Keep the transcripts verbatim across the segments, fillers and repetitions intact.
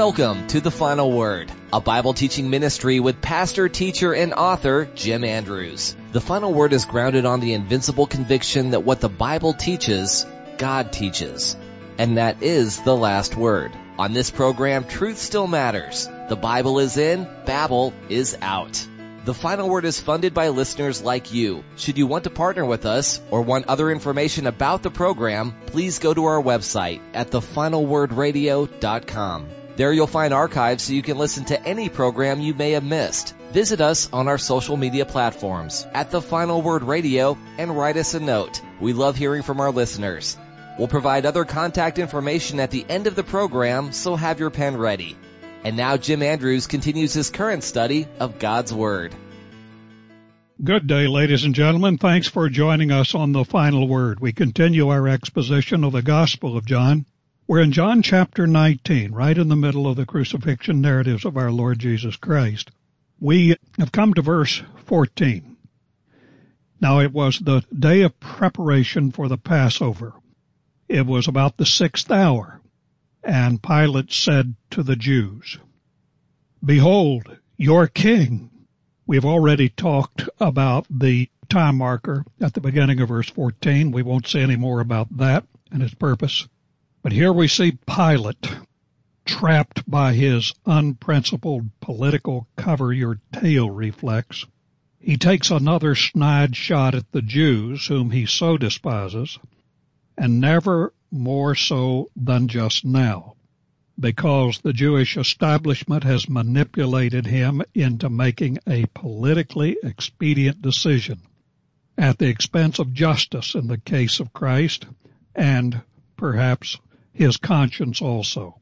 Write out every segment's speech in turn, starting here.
Welcome to The Final Word, a Bible teaching ministry with pastor, teacher, and author Jim Andrews. The Final Word is grounded on the invincible conviction that what the Bible teaches, God teaches. And that is the last word. On this program, truth still matters. The Bible is in, Babel is out. The Final Word is funded by listeners like you. Should you want to partner with us or want other information about the program, please go to our website at the final word radio dot com. There you'll find archives so you can listen to any program you may have missed. Visit us on our social media platforms at The Final Word Radio and write us a note. We love hearing from our listeners. We'll provide other contact information at the end of the program, so have your pen ready. And now Jim Andrews continues his current study of God's Word. Good day, ladies and gentlemen. Thanks for joining us on The Final Word. We continue our exposition of the Gospel of John. We're in John chapter nineteen, right in the middle of the crucifixion narratives of our Lord Jesus Christ. We have come to verse fourteen. Now it was the day of preparation for the Passover. It was about the sixth hour. And Pilate said to the Jews, "Behold, your king." We've already talked about the time marker at the beginning of verse fourteen. We won't say any more about that and its purpose. But here we see Pilate trapped by his unprincipled political cover-your-tail reflex. He takes another snide shot at the Jews, whom he so despises, and never more so than just now, because the Jewish establishment has manipulated him into making a politically expedient decision at the expense of justice in the case of Christ and perhaps his conscience also.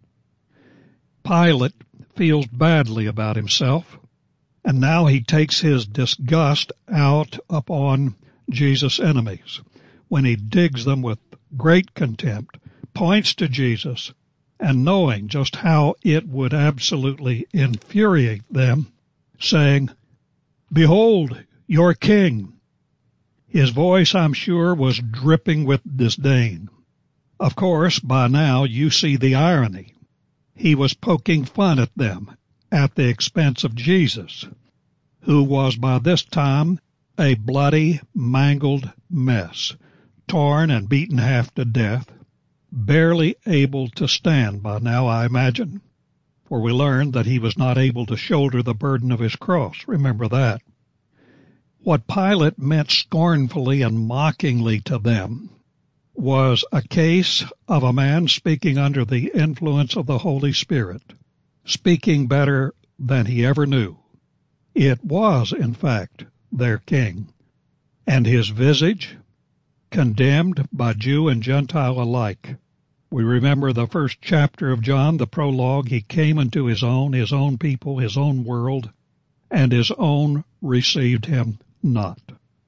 Pilate feels badly about himself, and now he takes his disgust out upon Jesus' enemies when he digs them with great contempt, points to Jesus, and knowing just how it would absolutely infuriate them, saying, "Behold, your king." His voice, I'm sure, was dripping with disdain. Of course, by now you see the irony. He was poking fun at them at the expense of Jesus, who was by this time a bloody, mangled mess, torn and beaten half to death, barely able to stand by now, I imagine, for we learned that he was not able to shoulder the burden of his cross. Remember that. What Pilate meant scornfully and mockingly to them was a case of a man speaking under the influence of the Holy Spirit, speaking better than he ever knew. It was, in fact, their king, and his visage condemned by Jew and Gentile alike. We remember the first chapter of John, the prologue. He came into his own, his own people, his own world, and his own received him not.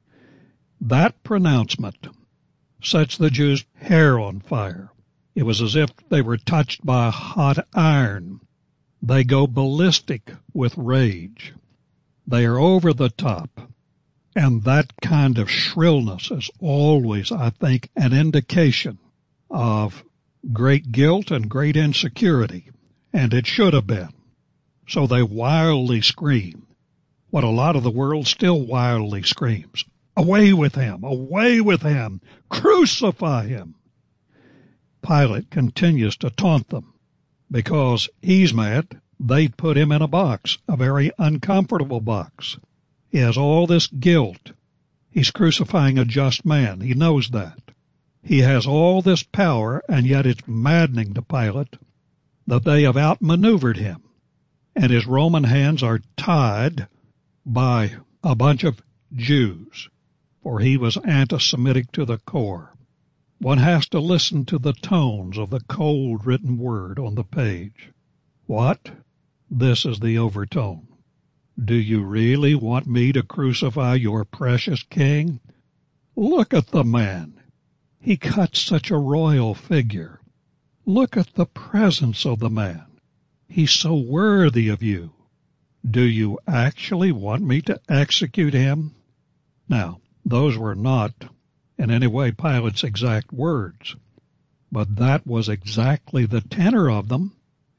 That pronouncement sets the Jews' hair on fire. It was as if they were touched by hot iron. They go ballistic with rage. They are over the top. And that kind of shrillness is always, I think, an indication of great guilt and great insecurity, and it should have been. So they wildly scream what a lot of the world still wildly screams: "Away with him! Away with him! Crucify him!" Pilate continues to taunt them because he's mad. They put him in a box, a very uncomfortable box. He has all this guilt. He's crucifying a just man. He knows that. He has all this power, and yet it's maddening to Pilate that they have outmaneuvered him, and his Roman hands are tied by a bunch of Jews, for he was anti-Semitic to the core. One has to listen to the tones of the cold written word on the page. What? This is the overtone. Do you really want me to crucify your precious king? Look at the man. He cuts such a royal figure. Look at the presence of the man. He's so worthy of you. Do you actually want me to execute him? Now, those were not in any way Pilate's exact words, but that was exactly the tenor of them,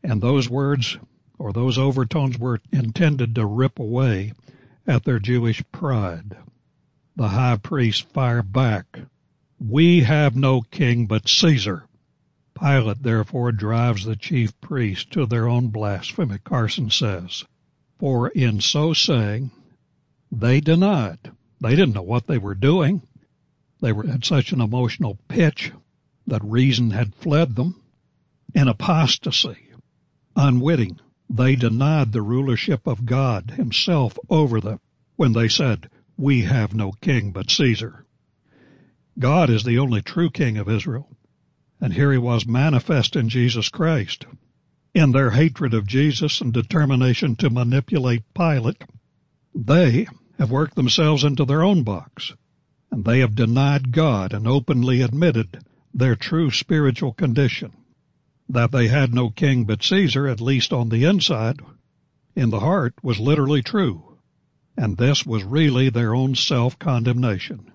And those words, or those overtones, were intended to rip away at their Jewish pride. The high priest fired back, "We have no king but Caesar." Pilate therefore drives the chief priests to their own blasphemy, Carson says. For in so saying, they denied. They didn't know what they were doing. They were at such an emotional pitch that reason had fled them. In apostasy, unwitting, they denied the rulership of God himself over them when they said, "We have no king but Caesar." God is the only true king of Israel, and here he was manifest in Jesus Christ. In their hatred of Jesus and determination to manipulate Pilate, they have worked themselves into their own box, and they have denied God and openly admitted their true spiritual condition, that they had no king but Caesar, at least on the inside. In the heart was literally true, and this was really their own self-condemnation.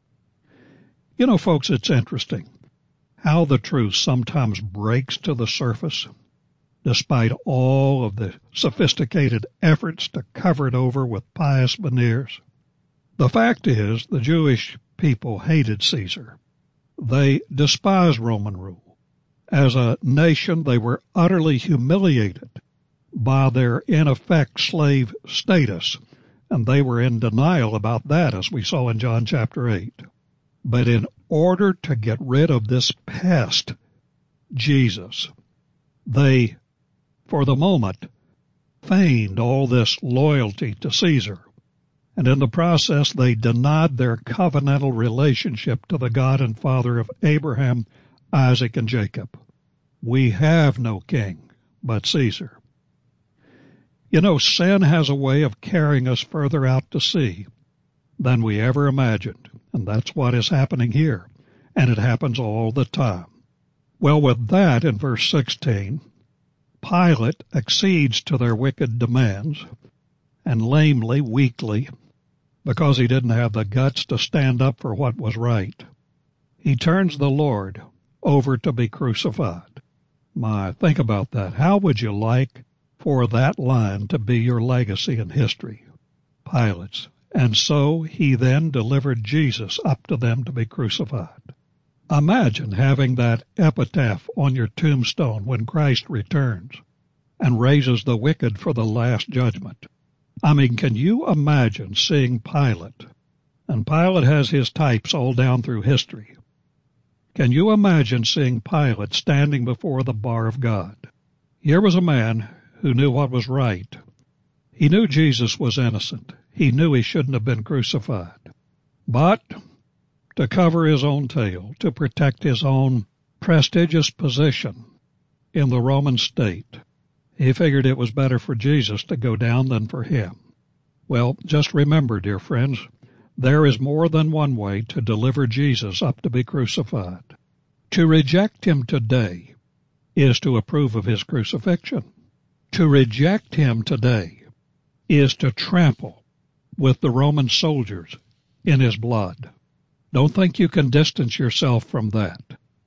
You know, folks, it's interesting how the truth sometimes breaks to the surface, despite all of the sophisticated efforts to cover it over with pious veneers. The fact is, the Jewish people hated Caesar. They despised Roman rule. As a nation, they were utterly humiliated by their, in effect, slave status, and they were in denial about that, as we saw in John chapter eight. But in order to get rid of this pest, Jesus, they, for the moment, feigned all this loyalty to Caesar, and in the process they denied their covenantal relationship to the God and Father of Abraham, Isaac, and Jacob. We have no king but Caesar. You know, sin has a way of carrying us further out to sea than we ever imagined, and that's what is happening here, and it happens all the time. Well, with that, in verse sixteen, Pilate accedes to their wicked demands, and lamely, weakly, because he didn't have the guts to stand up for what was right, he turns the Lord over to be crucified. My, think about that. How would you like for that line to be your legacy in history? Pilate's. And so he then delivered Jesus up to them to be crucified. Imagine having that epitaph on your tombstone when Christ returns and raises the wicked for the last judgment. I mean, can you imagine seeing Pilate? And Pilate has his types all down through history. Can you imagine seeing Pilate standing before the bar of God? Here was a man who knew what was right. He knew Jesus was innocent. He knew he shouldn't have been crucified. But to cover his own tail, to protect his own prestigious position in the Roman state, he figured it was better for Jesus to go down than for him. Well, just remember, dear friends, there is more than one way to deliver Jesus up to be crucified. To reject him today is to approve of his crucifixion. To reject him today is to trample with the Roman soldiers in his blood. Don't think you can distance yourself from that.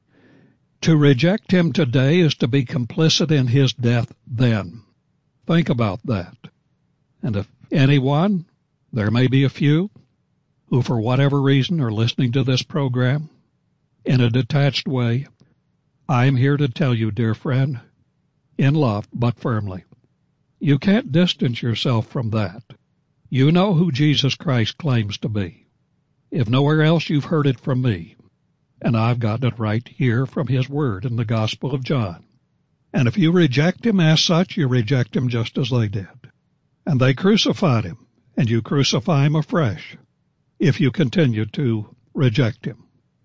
To reject him today is to be complicit in his death then. Think about that. And if anyone, there may be a few, who for whatever reason are listening to this program in a detached way, I am here to tell you, dear friend, in love but firmly, you can't distance yourself from that. You know who Jesus Christ claims to be. If nowhere else, you've heard it from me. And I've gotten it right here from his word in the Gospel of John. And if you reject him as such, you reject him just as they did. And they crucified him, and you crucify him afresh if you continue to reject him.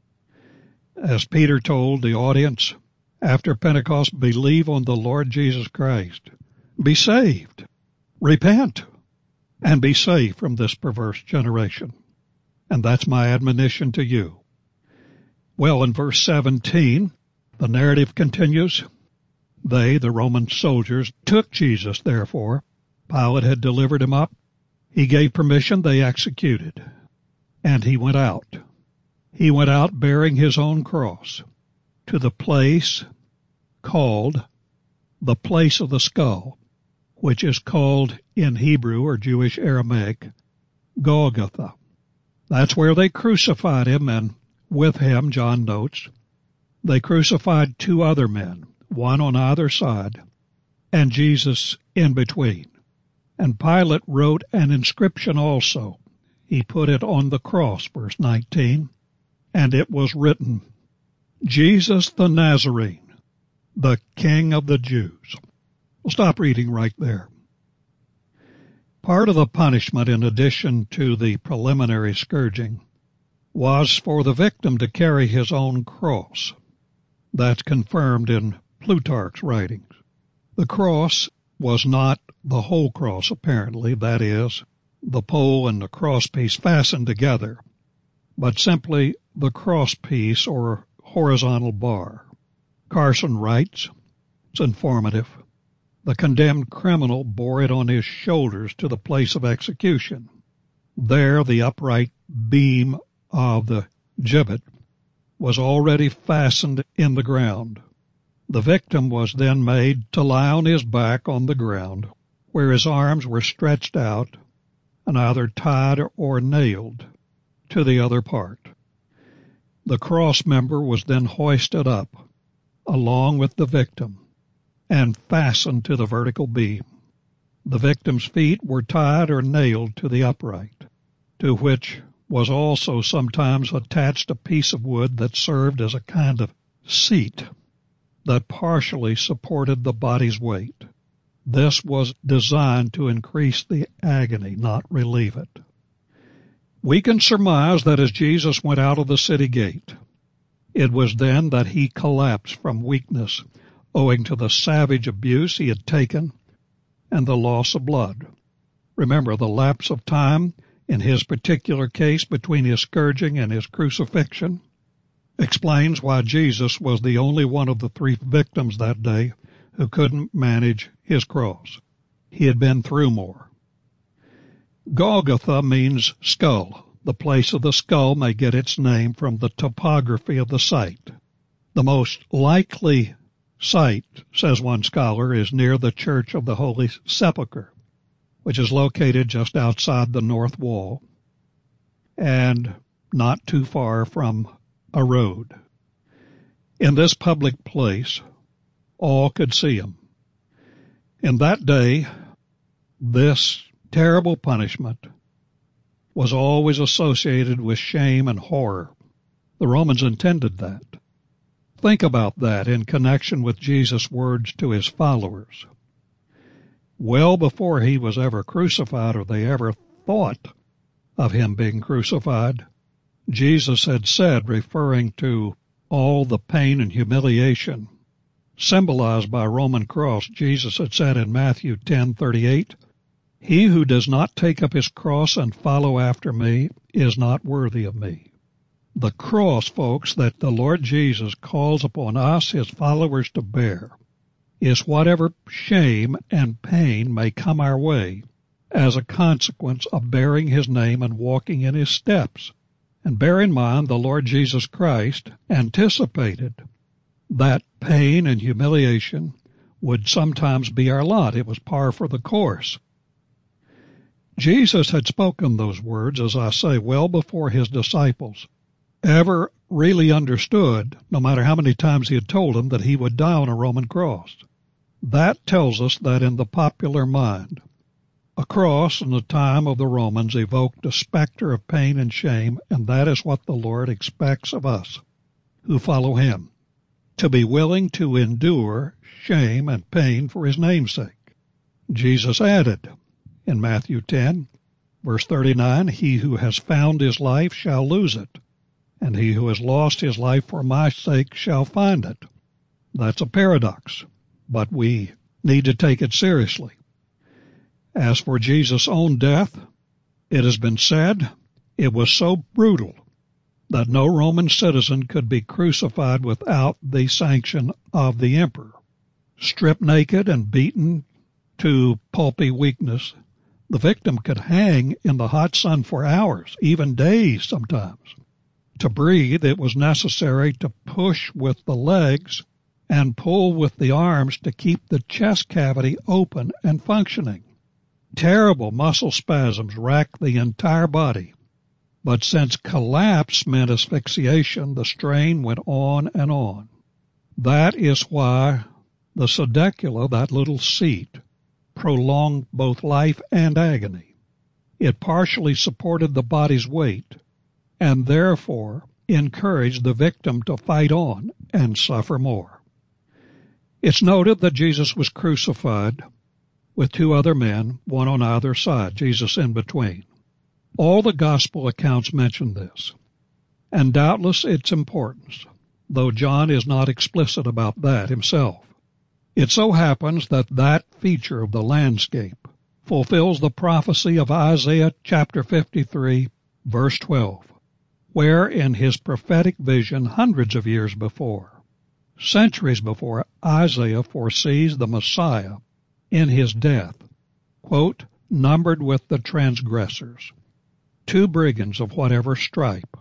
As Peter told the audience after Pentecost, believe on the Lord Jesus Christ. Be saved. Repent. And be saved from this perverse generation. And that's my admonition to you. Well, in verse seventeen, the narrative continues. They, the Roman soldiers, took Jesus, therefore. Pilate had delivered him up. He gave permission, they executed. And he went out. He went out bearing his own cross to the place called the place of the skull, which is called in Hebrew or Jewish Aramaic, Golgotha. That's where they crucified him, and with him, John notes, they crucified two other men, one on either side, and Jesus in between. And Pilate wrote an inscription also. He put it on the cross, verse nineteen, and it was written, Jesus the Nazarene, the King of the Jews. We'll stop reading right there. Part of the punishment, in addition to the preliminary scourging, was for the victim to carry his own cross. That's confirmed in Plutarch's writings. The cross was not the whole cross, apparently, that is, the pole and the cross piece fastened together, but simply the cross piece or horizontal bar. Carson writes, it's informative, the condemned criminal bore it on his shoulders to the place of execution. There the upright beam of the gibbet was already fastened in the ground. The victim was then made to lie on his back on the ground, where his arms were stretched out and either tied or nailed to the other part. The cross member was then hoisted up, along with the victim, and fastened to the vertical beam. The victim's feet were tied or nailed to the upright, to which was also sometimes attached a piece of wood that served as a kind of seat that partially supported the body's weight. This was designed to increase the agony, not relieve it. We can surmise that as Jesus went out of the city gate, it was then that he collapsed from weakness owing to the savage abuse he had taken and the loss of blood. Remember, the lapse of time in his particular case between his scourging and his crucifixion explains why Jesus was the only one of the three victims that day who couldn't manage his cross. He had been through more. Golgotha means skull. The place of the skull may get its name from the topography of the site. The most likely site, says one scholar, is near the Church of the Holy Sepulchre, which is located just outside the north wall and not too far from a road. In this public place, all could see him. In that day, this terrible punishment was always associated with shame and horror. The Romans intended that. Think about that in connection with Jesus' words to his followers. Well before he was ever crucified or they ever thought of him being crucified, Jesus had said, referring to all the pain and humiliation symbolized by a Roman cross, Jesus had said in Matthew ten thirty-eight, "He who does not take up his cross and follow after me is not worthy of me." The cross, folks, that the Lord Jesus calls upon us, his followers, to bear is whatever shame and pain may come our way as a consequence of bearing his name and walking in his steps. And bear in mind, the Lord Jesus Christ anticipated that pain and humiliation would sometimes be our lot. It was par for the course. Jesus had spoken those words, as I say, well before his disciples ever really understood, no matter how many times he had told them, that he would die on a Roman cross. That tells us that in the popular mind, a cross in the time of the Romans evoked a specter of pain and shame, and that is what the Lord expects of us who follow him, to be willing to endure shame and pain for his name's sake. Jesus added in Matthew ten, verse thirty-nine, "He who has found his life shall lose it, and he who has lost his life for my sake shall find it." That's a paradox, but we need to take it seriously. As for Jesus' own death, it has been said it was so brutal that no Roman citizen could be crucified without the sanction of the emperor. Stripped naked and beaten to pulpy weakness, the victim could hang in the hot sun for hours, even days sometimes. To breathe, it was necessary to push with the legs and pull with the arms to keep the chest cavity open and functioning. Terrible muscle spasms racked the entire body, but since collapse meant asphyxiation, the strain went on and on. That is why the sedicula, that little seat, prolonged both life and agony. It partially supported the body's weight, and therefore encouraged the victim to fight on and suffer more. It's noted that Jesus was crucified with two other men, one on either side, Jesus in between. All the gospel accounts mention this, and doubtless its importance, though John is not explicit about that himself. It so happens that that feature of the landscape fulfills the prophecy of Isaiah chapter fifty-three, verse twelve, where in his prophetic vision hundreds of years before, centuries before, Isaiah foresees the Messiah in his death, quote, numbered with the transgressors, two brigands of whatever stripe.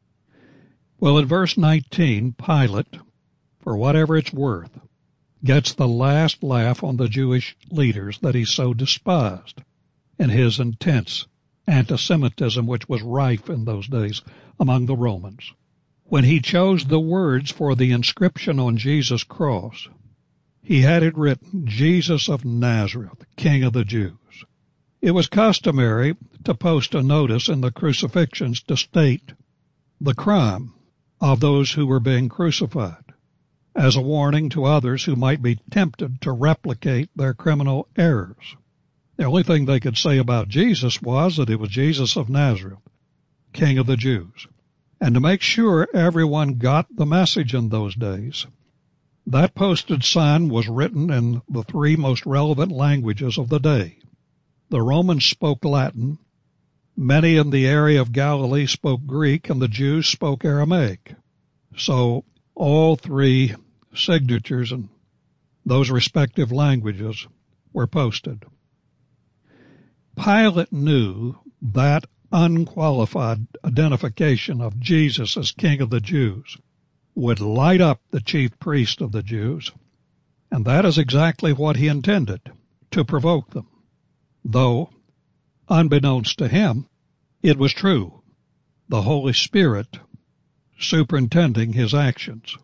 Well, in verse nineteen, Pilate, for whatever it's worth, gets the last laugh on the Jewish leaders that he so despised in his intense anti-Semitism, which was rife in those days among the Romans. When he chose the words for the inscription on Jesus' cross, he had it written, Jesus of Nazareth, King of the Jews. It was customary to post a notice in the crucifixions to state the crime of those who were being crucified, as a warning to others who might be tempted to replicate their criminal errors. The only thing they could say about Jesus was that it was Jesus of Nazareth, King of the Jews. And to make sure everyone got the message in those days, that posted sign was written in the three most relevant languages of the day. The Romans spoke Latin, many in the area of Galilee spoke Greek, and the Jews spoke Aramaic. So all three signatures in those respective languages were posted. Pilate knew that unqualified identification of Jesus as King of the Jews would light up the chief priest of the Jews, and that is exactly what he intended, to provoke them. Though, unbeknownst to him, it was true, the Holy Spirit superintending his actions.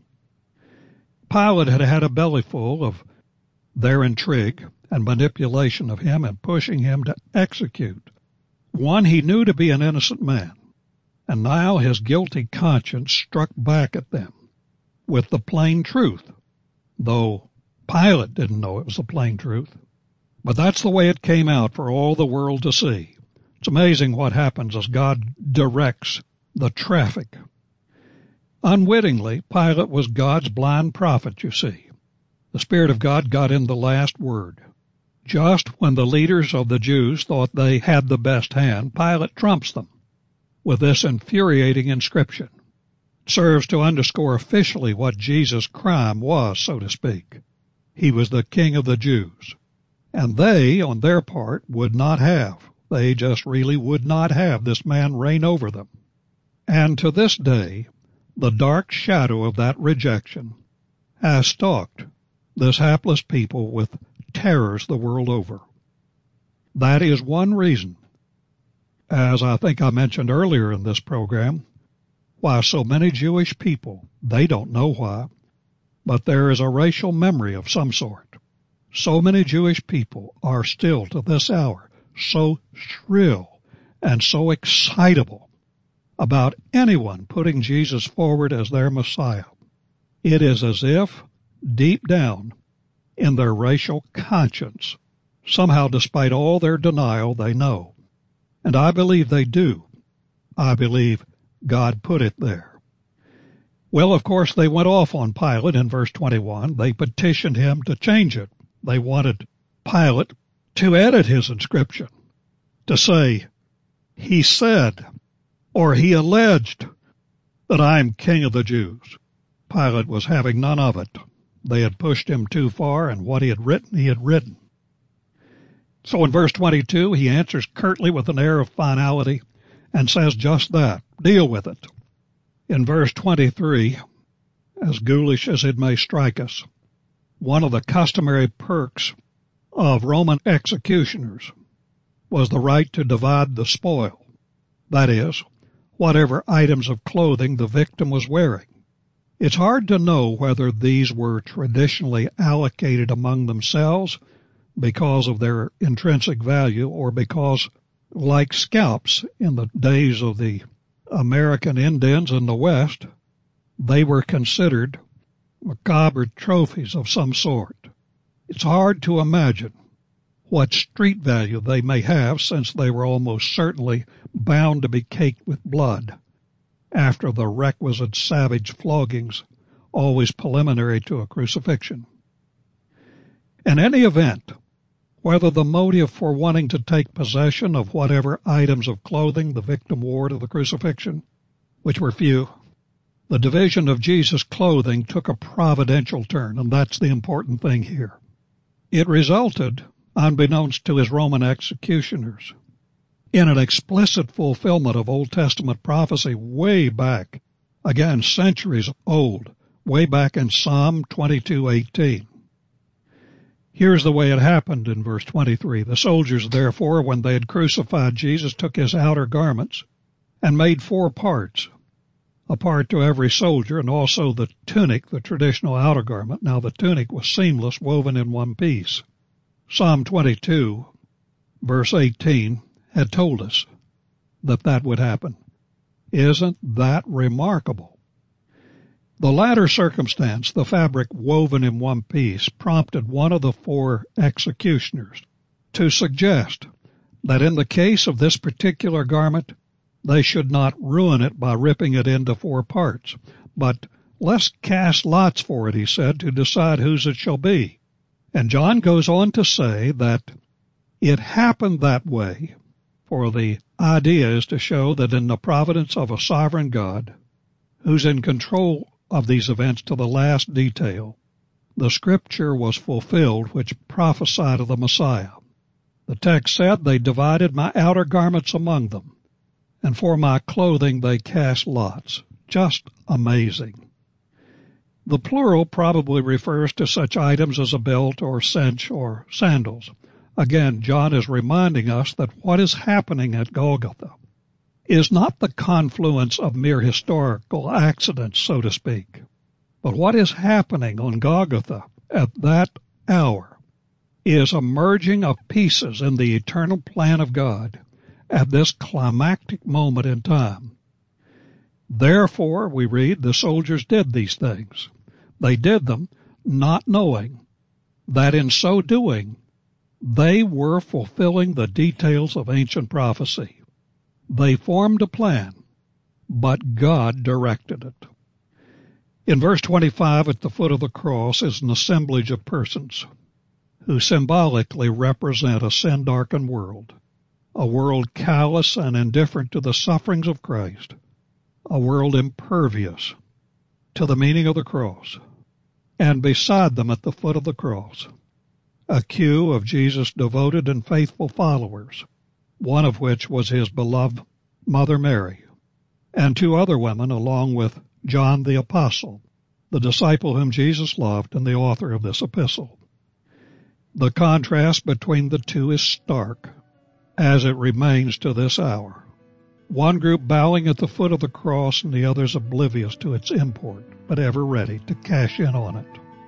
Pilate had had a bellyful of their intrigue and manipulation of him and pushing him to execute one he knew to be an innocent man, and now his guilty conscience struck back at them with the plain truth, though Pilate didn't know it was the plain truth. But that's the way it came out for all the world to see. It's amazing what happens as God directs the traffic. Unwittingly, Pilate was God's blind prophet, you see. The Spirit of God got in the last word. Just when the leaders of the Jews thought they had the best hand, Pilate trumps them with this infuriating inscription. It serves to underscore officially what Jesus' crime was, so to speak. He was the King of the Jews. And they, on their part, would not have. They just really would not have this man reign over them. And to this day, the dark shadow of that rejection has stalked this hapless people with terrors the world over. That is one reason, as I think I mentioned earlier in this program, why so many Jewish people, they don't know why, but there is a racial memory of some sort. So many Jewish people are still to this hour so shrill and so excitable about anyone putting Jesus forward as their Messiah. It is as if, deep down in their racial conscience, somehow despite all their denial, they know. And I believe they do. I believe God put it there. Well, of course, they went off on Pilate in verse twenty-one. They petitioned him to change it. They wanted Pilate to edit his inscription, to say, he said, or he alleged that I am King of the Jews. Pilate was having none of it. They had pushed him too far, and what he had written, he had written. So in verse twenty-two, he answers curtly with an air of finality and says just that. Deal with it. In verse twenty-three, as ghoulish as it may strike us, One of the customary perks of Roman executioners was the right to divide the spoil, that is, whatever items of clothing the victim was wearing. It's hard to know whether these were traditionally allocated among themselves because of their intrinsic value or because, like scalps in the days of the American Indians in the West, they were considered macabre trophies of some sort. It's hard to imagine what street value they may have, since they were almost certainly bound to be caked with blood after the requisite savage floggings, always preliminary to a crucifixion. In any event, whether the motive for wanting to take possession of whatever items of clothing the victim wore to the crucifixion, which were few, the division of Jesus' clothing took a providential turn, and that's the important thing here. It resulted, unbeknownst to his Roman executioners, in an explicit fulfillment of Old Testament prophecy way back, again centuries old, way back in Psalm twenty-two eighteen. Here's the way it happened in verse twenty-three. The soldiers, therefore, when they had crucified Jesus, took his outer garments and made four parts, a part to every soldier, and also the tunic, the traditional outer garment. Now the tunic was seamless, woven in one piece. Psalm twenty-two, verse eighteen, had told us that that would happen. Isn't that remarkable? The latter circumstance, the fabric woven in one piece, prompted one of the four executioners to suggest that in the case of this particular garment, they should not ruin it by ripping it into four parts, but let's cast lots for it, he said, to decide whose it shall be. And John goes on to say that it happened that way, for the idea is to show that in the providence of a sovereign God, who's in control of these events to the last detail, the scripture was fulfilled which prophesied of the Messiah. The text said, "They divided my outer garments among them, and for my clothing they cast lots." Just amazing. The plural probably refers to such items as a belt or cinch or sandals. Again, John is reminding us that what is happening at Golgotha is not the confluence of mere historical accidents, so to speak, but what is happening on Golgotha at that hour is a merging of pieces in the eternal plan of God at this climactic moment in time. Therefore, we read, the soldiers did these things. They did them not knowing that in so doing, they were fulfilling the details of ancient prophecy. They formed a plan, but God directed it. In verse twenty-five, at the foot of the cross is an assemblage of persons who symbolically represent a sin-darkened world, a world callous and indifferent to the sufferings of Christ, a world impervious to the meaning of the cross. And beside them at the foot of the cross, a queue of Jesus' devoted and faithful followers, one of which was his beloved Mother Mary, and two other women along with John the Apostle, the disciple whom Jesus loved and the author of this epistle. The contrast between the two is stark, as it remains to this hour. One group bowing at the foot of the cross and the others oblivious to its import, but ever ready to cash in on it.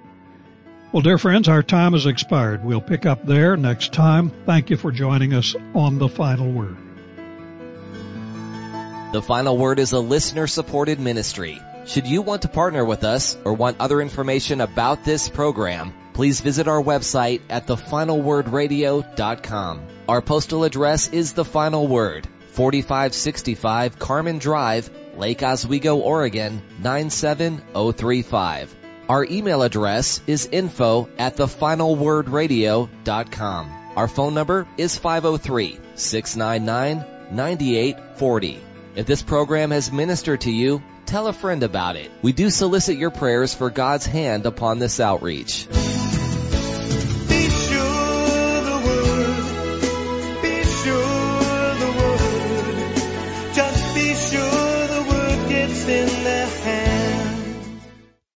Well, dear friends, our time has expired. We'll pick up there next time. Thank you for joining us on The Final Word. The Final Word is a listener-supported ministry. Should you want to partner with us or want other information about this program, please visit our website at the final word radio dot com. Our postal address is The Final Word, forty-five sixty-five Carmen Drive, Lake Oswego, Oregon, nine seven zero three five. Our email address is info at the final word radio dot com. Our phone number is five oh three, six nine nine, nine eight four oh. If this program has ministered to you, tell a friend about it. We do solicit your prayers for God's hand upon this outreach.